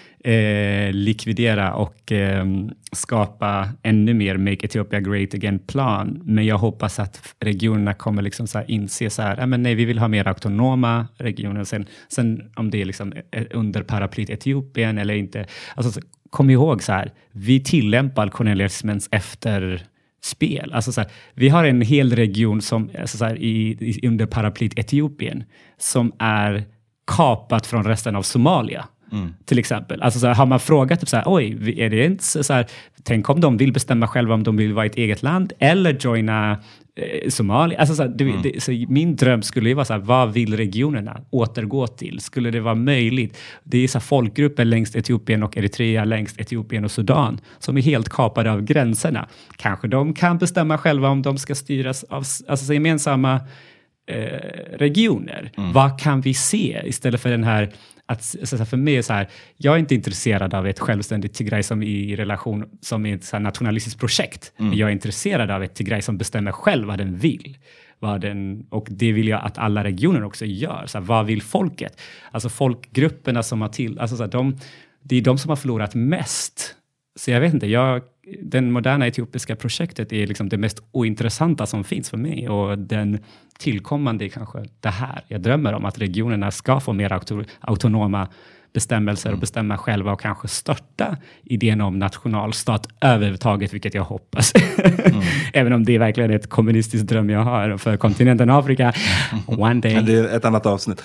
eh, likvidera och eh, skapa ännu mer Make Ethiopia Great Again-plan. Men jag hoppas att regionerna kommer liksom så här inse så här, äh, men nej, vi vill ha mer autonoma regioner. Sen, sen om det är liksom under paraplyt Etiopien eller inte. Alltså, så, kom ihåg så här, vi tillämpar kolonialismens efter spel. Alltså så här, vi har en hel region som alltså så här, i, i, under paraplyt Etiopien som är kapat från resten av Somalia. Mm. Till exempel. Alltså så här, har man frågat typ så här, oj, är det inte så här, tänk om de vill bestämma själva om de vill vara ett eget land eller joina eh, Somalia. Alltså så här, det, mm. det, så min dröm skulle ju vara så här, vad vill regionerna återgå till? Skulle det vara möjligt? Det är så här, folkgrupper längs Etiopien och Eritrea, längs Etiopien och Sudan som är helt kapade av gränserna. Kanske de kan bestämma själva om de ska styras av alltså, så gemensamma eh, regioner. Mm. Vad kan vi se istället för den här, att, så för mig är så här, jag är inte intresserad av ett självständigt Tigray som är i relation, som är ett så här nationalistiskt projekt. Mm. Jag är intresserad av ett Tigray som bestämmer själv vad den vill. Vad den, och det vill jag att alla regioner också gör. Så här, vad vill folket? Alltså folkgrupperna som har till, alltså så här, de, det är de som har förlorat mest. Så jag vet inte, jag, den moderna etiopiska projektet är liksom det mest ointressanta som finns för mig. Och den tillkommande är kanske det här. Jag drömmer om att regionerna ska få mer auto, autonoma bestämmelser mm. och bestämma själva och kanske störta idén om nationalstat överhuvudtaget, vilket jag hoppas. Mm. Även om det är verkligen ett kommunistiskt dröm jag har för kontinenten Afrika. One day. Det är ett annat avsnitt.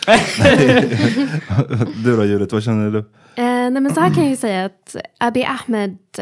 Du då, Judith, vad känner du? Uh, nej, men så här kan jag ju säga att Abiy Ahmed uh,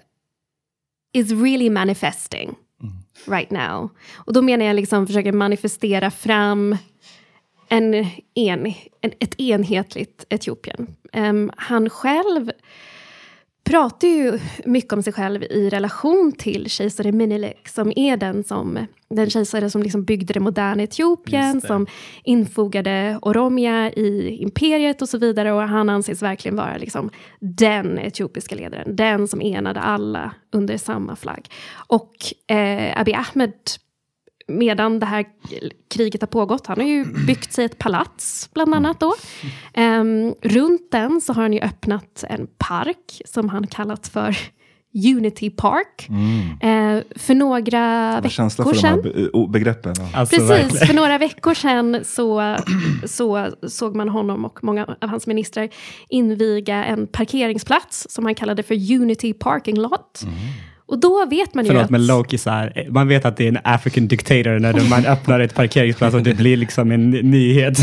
is really manifesting mm. right now. Och då menar jag liksom försöker manifestera fram en, en, en, ett enhetligt Etiopien. Um, han själv pratar ju mycket om sig själv i relation till kejsare Menelik, som är den som den kejsare som liksom byggde det moderna Etiopien, som infogade Oromia i imperiet och så vidare, och han anses verkligen vara liksom den etiopiska ledaren, den som enade alla under samma flagg. Och eh, Abiy Ahmed, medan det här kriget har pågått, han har ju byggt sig ett palats bland annat då. Um, runt den så har han ju öppnat en park som han kallat för Unity Park. Mm. Uh, för några veckor känsla för sedan. De här begreppen. Alltså, precis, verkligen. för några veckor sedan så, så såg man honom och många av hans ministrar inviga en parkeringsplats som han kallade för Unity Parking Lot. Mm. Och då vet man ju Förlåt, att... men Loki så här, man vet att det är en African dictator när man öppnar ett parkeringsplats och det blir liksom en nyhet.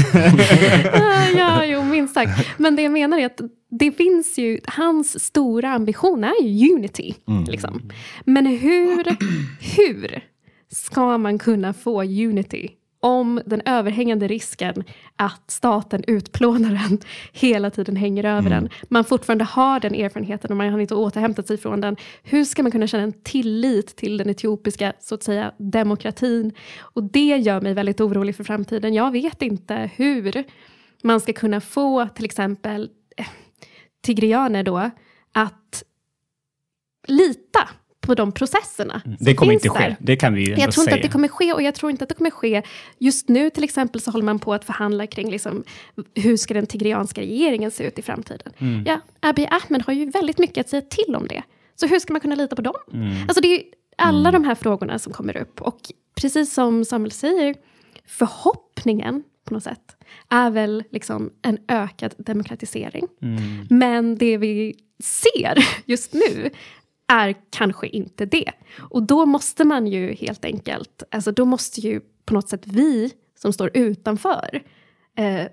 Ja, jo, minst sagt. Men det jag menar är att det finns ju, hans stora ambition är ju unity. Mm. Liksom. Men hur, hur ska man kunna få unity om den överhängande risken att staten utplånar den hela tiden hänger över mm. den? Man fortfarande har den erfarenheten och man har inte återhämtat sig från den. Hur ska man kunna känna en tillit till den etiopiska, så att säga, demokratin? Och det gör mig väldigt orolig för framtiden. Jag vet inte hur man ska kunna få till exempel eh, tigrianer då att lita på de processerna. Mm. Det kommer inte ske. Där. Det kan vi ju ändå Jag tror inte säga. att det kommer ske, och jag tror inte att det kommer ske. Just nu till exempel så håller man på att förhandla kring liksom, hur ska den tigrianska regeringen se ut i framtiden. Mm. Ja, Abiy Ahmed har ju väldigt mycket att säga till om det. Så hur ska man kunna lita på dem? Mm. Alltså det är ju alla mm. de här frågorna som kommer upp. Och precis som Samuel säger, förhoppningen på något sätt är väl liksom en ökad demokratisering. Mm. Men det vi ser just nu är kanske inte det. Och då måste man ju helt enkelt, alltså då måste ju på något sätt vi som står utanför eh,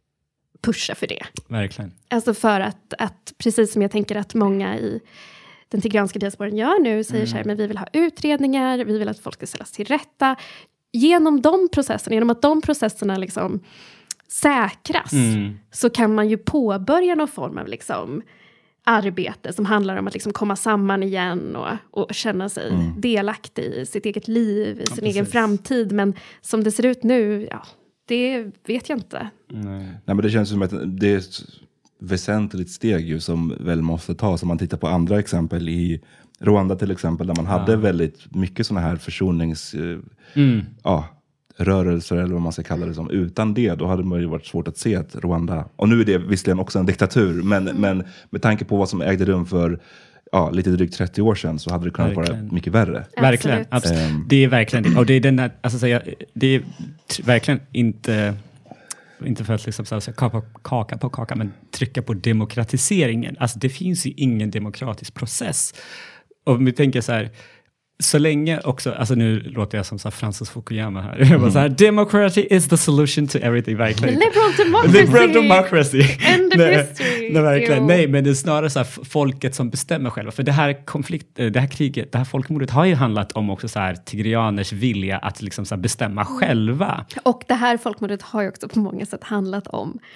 pusha för det. Verkligen. Alltså för att, att, precis som jag tänker att många i den tigranska diasporan gör nu, säger mm. så här, men vi vill ha utredningar, vi vill att folk ska ställas till rätta. Genom de processerna, genom att de processerna liksom säkras, mm. så kan man ju påbörja någon form av liksom arbete som handlar om att liksom komma samman igen och, och känna sig mm. delaktig i sitt eget liv, i sin ja, egen framtid. Men som det ser ut nu, ja, det vet jag inte. Nej, Nej men det känns som att det är ett väsentligt steg ju som väl måste tas. Om man tittar på andra exempel i Rwanda till exempel, där man hade ja. väldigt mycket såna här försonings... Mm. Ja, rörelser eller vad man ska kalla det som. Utan det, då hade det ju varit svårt att se att Rwanda, och nu är det visserligen också en diktatur, men, mm. men med tanke på vad som ägde rum för ja, lite drygt trettio år sedan, så hade det kunnat verkligen. vara mycket värre. Verkligen, absolut. Um, det är verkligen det. Och det är den här, alltså säga, det är t- verkligen inte inte för att liksom så här, kaka, kaka på kaka, men trycka på demokratiseringen. Alltså det finns ju ingen demokratisk process. Och vi tänker så här, så länge också, alltså nu låter jag som så här Francis Fukuyama här. Jag bara så här, democracy is the solution to everything, verkligen. Liberal democracy. Liberal democracy. End of nej, history. Nej, verkligen. Nej, men det är snarare så här folket som bestämmer själva. För det här konflikt, det här kriget, det här folkmordet har ju handlat om också så här tigrianers vilja att liksom så här bestämma själva. Och det här folkmordet har ju också på många sätt handlat om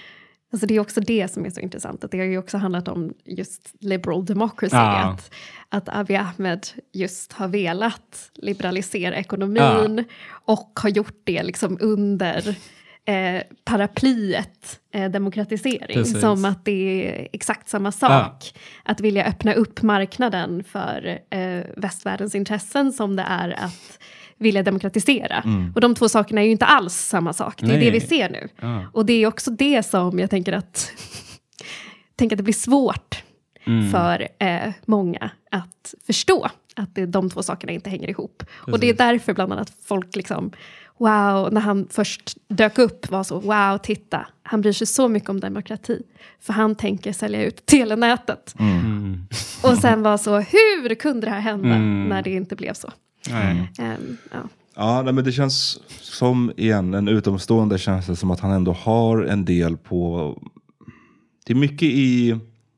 Alltså det är också det som är så intressant. Att det har ju också handlat om just liberal democracy. Ja. Att, att Abiy Ahmed just har velat liberalisera ekonomin. Ja. Och har gjort det liksom under eh, paraplyet eh, demokratisering. Precis. Som att det är exakt samma sak. Ja. Att vilja öppna upp marknaden för eh, västvärldens intressen som det är att vilja demokratisera. Mm. Och de två sakerna är ju inte alls samma sak. Det är Nej. det vi ser nu. Ja. Och det är också det som jag tänker att tänker att det blir svårt mm. för eh, många att förstå. Att det, de två sakerna inte hänger ihop. Precis. Och det är därför bland annat folk liksom, wow, när han först dök upp var så, wow, titta. Han bryr sig så mycket om demokrati. För han tänker sälja ut telenätet. Mm. Och sen var så, hur kunde det här hända mm. när det inte blev så? Mm. Um, ja, ja nej, men det känns som igen en utomstående känns det som att han ändå har en del på det är mycket i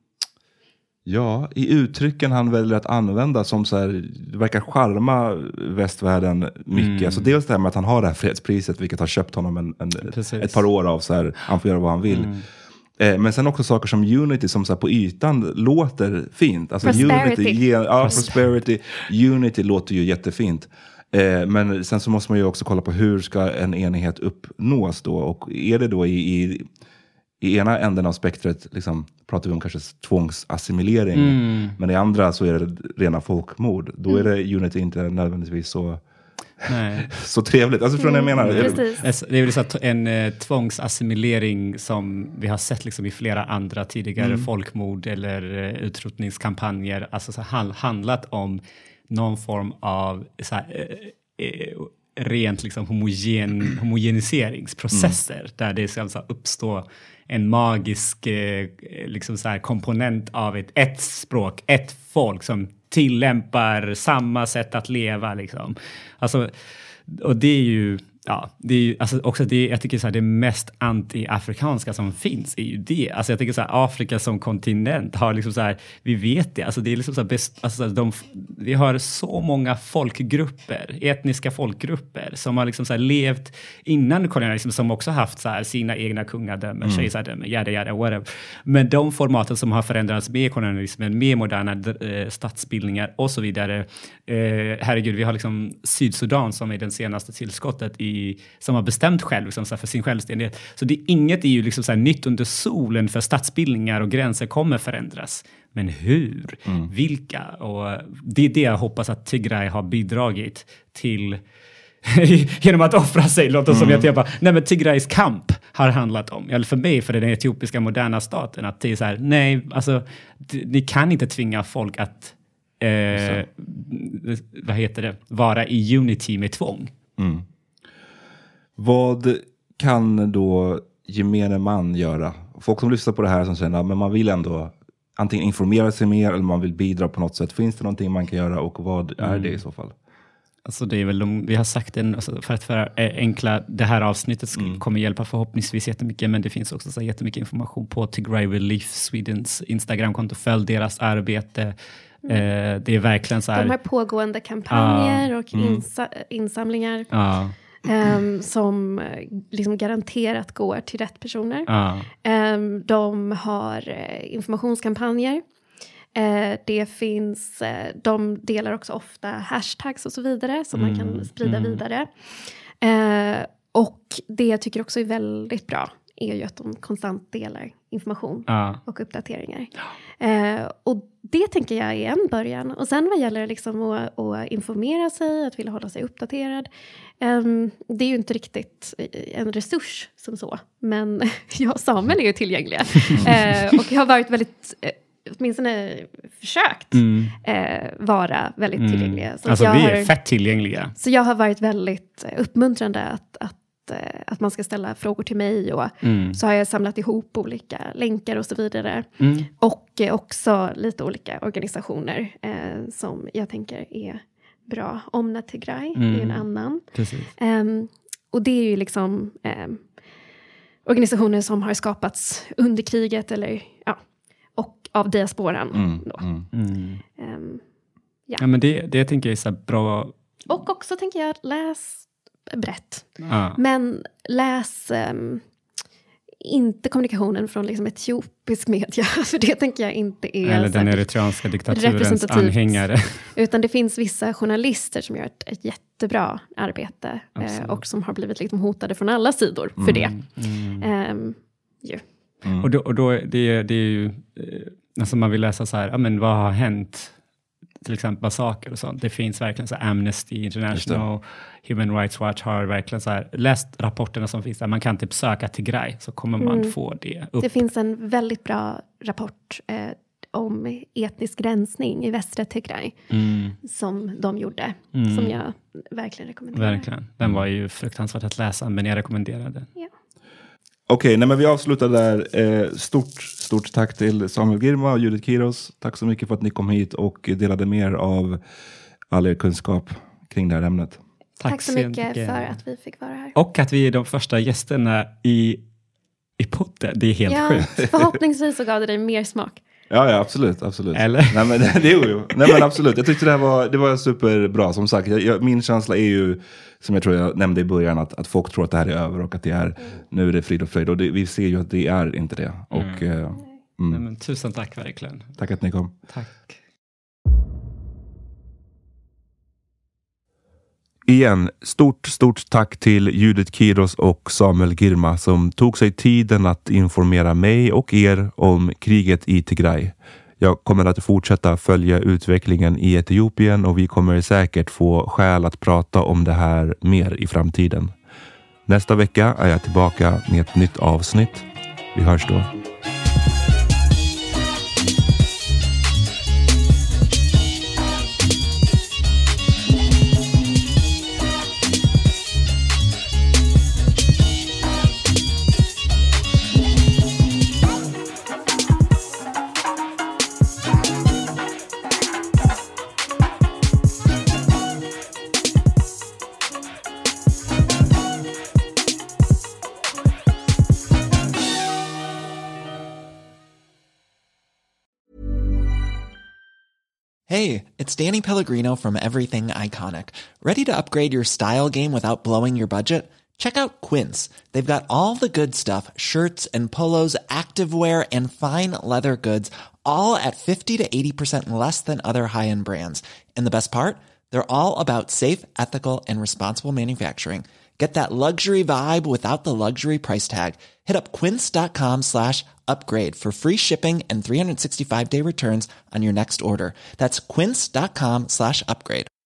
ja, i uttrycken han väljer att använda som så här, det verkar charma västvärlden mycket. Mm. Alltså dels det här med att han har det här fredspriset vilket har köpt honom en, en, ett par år av så här, han får göra vad han vill. Mm. Men sen också saker som Unity som så här på ytan låter fint. Alltså prosperity. Unity, yeah, ja, prosperity. Unity låter ju jättefint. Eh, men sen så måste man ju också kolla på hur ska en enighet uppnås då. Och är det då i, i, i ena änden av spektret liksom, pratar vi om kanske tvångsassimilering. Mm. Men i andra så är det rena folkmord. Då är det Unity inte nödvändigtvis så... Nej. Så trevligt, alltså från mm, jag menar mm, det är väl så en eh, tvångsassimilering som vi har sett liksom i flera andra tidigare mm. folkmord eller eh, utrotningskampanjer, alltså så hand, handlat om någon form av så här, eh, eh, rent liksom homogen, homogeniseringsprocesser mm. där det ska alltså uppstå en magisk eh, liksom så här komponent av ett, ett språk, ett folk som tillämpar samma sätt att leva liksom. Alltså, och det är ju ja, det är ju alltså också det jag tycker så här, det mest anti-afrikanska som finns är ju det. Alltså jag tycker så här, Afrika som kontinent har liksom så här, vi vet det, alltså det är liksom så här best, alltså de, vi har så många folkgrupper, etniska folkgrupper som har liksom så här levt innan kolonialism, som också haft så här sina egna kungadömen, mm. kejsardömen, yada yada whatever. Men de formaten som har förändrats med kolonialismen, med moderna eh, statsbildningar och så vidare. Eh, herregud, vi har liksom Sydsudan som är den senaste tillskottet i som har bestämt själv liksom, så här, för sin självständighet. Så det, inget är ju liksom, så här, nytt under solen för statsbildningar och gränser kommer förändras. Men hur? Mm. Vilka? Och det är det jag hoppas att Tigray har bidragit till genom att offra sig. Låter som mm. jag bara, nej men Tigrays kamp har handlat om, eller för mig, för den etiopiska moderna staten, att det är så här, nej, alltså ni kan inte tvinga folk att eh, vad heter det, vara i unity med tvång. Mm. Vad kan då gemene man göra? Folk som lyssnar på det här som säger att man vill ändå antingen informera sig mer eller man vill bidra på något sätt. Finns det någonting man kan göra och vad är det i så fall? Alltså det är väl de, vi har sagt en, alltså för att för enkla, det här avsnittet mm. kommer hjälpa förhoppningsvis jättemycket, men det finns också så jättemycket information på Tigray Relief Swedens Instagramkonto. Följ deras arbete. Mm. Eh, det är verkligen så här. De har pågående kampanjer ah, och insa, mm. insamlingar. Ah. Um, som liksom garanterat går till rätt personer. Ah. Um, de har uh, informationskampanjer. Uh, det finns, uh, de delar också ofta hashtags och så vidare som mm. man kan sprida mm. vidare. Uh, och det jag tycker också är väldigt bra är ju att de konstant delar information ah. och uppdateringar. Uh, och det tänker jag är en början. Och sen vad gäller liksom att, att informera sig, att vilja hålla sig uppdaterad. Um, det är ju inte riktigt en resurs som så. Men jag och Samuel är ju tillgängliga. uh, och jag har varit väldigt, uh, åtminstone försökt mm. uh, vara väldigt mm. tillgängliga. Så alltså jag vi har, är fett tillgängliga. Så jag har varit väldigt uppmuntrande att, att att man ska ställa frågor till mig och mm. så har jag samlat ihop olika länkar och så vidare. Mm. Och också lite olika organisationer eh, som jag tänker är bra. Omna Tigray mm. är en annan. Um, och det är ju liksom um, organisationer som har skapats under kriget eller ja, och av diasporan. Mm. Då. Mm. Mm. Um, ja. ja, men det, det tänker jag är så bra. Och också tänker jag läs brett. Ah. Men läs um, inte kommunikationen från liksom etiopisk media, för det tänker jag inte är... Eller den eritreanska diktaturens anhängare. Utan det finns vissa journalister som gör ett, ett jättebra arbete eh, och som har blivit liksom hotade från alla sidor för det. Mm. Um, ju. Mm. Och då, och då det, det är ju, eh, alltså man vill läsa så här, ja men vad har hänt? Till exempel massaker och sånt. Det finns verkligen så här, Amnesty International, Human Rights Watch har verkligen så här, läst rapporterna som finns där. Man kan typ söka Tigray så kommer man mm. få det upp. Det finns en väldigt bra rapport eh, om etnisk rensning i västra Tigray mm. som de gjorde. Mm. Som jag verkligen rekommenderar. Verkligen. Den var ju fruktansvärt att läsa, men jag rekommenderade. Ja. Okej, nej men vi avslutar där. Eh, stort, stort tack till Samuel Girma och Judith Kiros. Tack så mycket för att ni kom hit och delade mer av all er kunskap kring det här ämnet. Tack, tack så mycket, mycket för att vi fick vara här. Och att vi är de första gästerna i, i podden. Det är helt ja, sjukt. Förhoppningsvis så gav det dig mer smak. Ja, ja, absolut, absolut. Eller? Nej, men, det, det är ju, nej, men absolut. Jag tyckte det här var, det var superbra. Som sagt, jag, jag, min känsla är ju, som jag tror jag nämnde i början, att, att folk tror att det här är över och att det är, mm. nu är det frid och fröjd. Och det, vi ser ju att det är inte det. Och, mm. eh, mm. Nej, men tusen tack verkligen. Tack att ni kom. Tack. Igen, stort, stort tack till Judith Kiros och Samuel Girma som tog sig tiden att informera mig och er om kriget i Tigray. Jag kommer att fortsätta följa utvecklingen i Etiopien och vi kommer säkert få skäl att prata om det här mer i framtiden. Nästa vecka är jag tillbaka med ett nytt avsnitt. Vi hörs då. Hey, it's Danny Pellegrino from Everything Iconic. Ready to upgrade your style game without blowing your budget? Check out Quince. They've got all the good stuff, shirts and polos, activewear and fine leather goods, all at fifty to eighty percent less than other high-end brands. And the best part? They're all about safe, ethical and responsible manufacturing. Get that luxury vibe without the luxury price tag. Hit up quince.com slash upgrade for free shipping and three sixty-five day returns on your next order. That's quince.com slash upgrade.